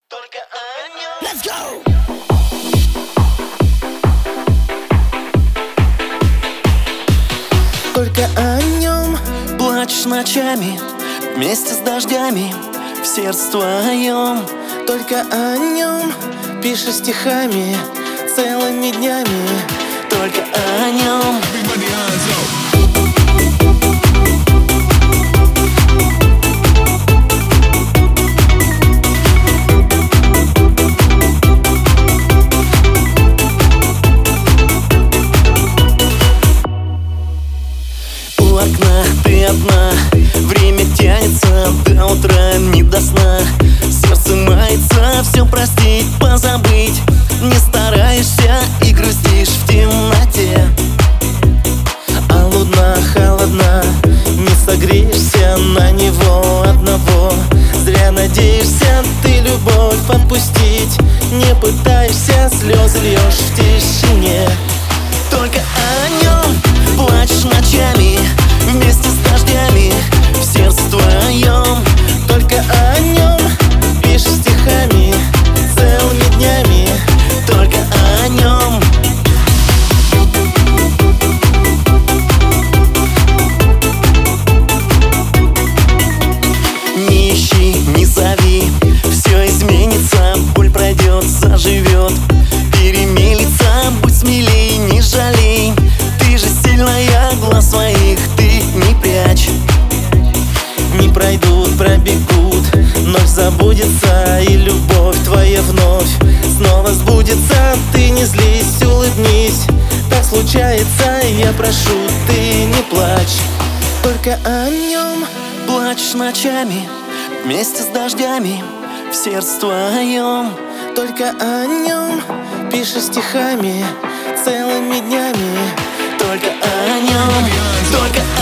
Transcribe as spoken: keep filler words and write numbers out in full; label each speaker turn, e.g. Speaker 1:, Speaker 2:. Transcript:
Speaker 1: Только о нем.
Speaker 2: Let's go!
Speaker 3: Только о нем плачешь ночами вместе с дождями в сердце твоем. Только о нем пишешь стихами целыми днями. Только о нем. У окна ты одна, время тянется до утра, не до сна. Сердце мается, все простить, позабыть. Не стараешься и грустишь в темноте. А луна холодна, не согреешься на него одного. Зря надеешься ты любовь подпустить, не пытаешься, слезы льешь в тишине. Только о нем плачешь ночами вместе с дождями в сердце твоем. Только о нем пишешь стихами целыми днями. Только о нем. Не ищи, не зови, все изменится, боль пройдет, заживет, перемелится. Будь смелей, не жалей, ты же сильная, глаз своих ты не прячь. Не пройдут, пробегут, ночь забудется, и любовь твоя вновь снова сбудется. Ты не злись, улыбнись, так случается, я прошу, ты не плачь. Только о нем плачешь ночами вместе с дождями в сердце твоем. Только о нем пишешь стихами целыми днями. Только о нем, только о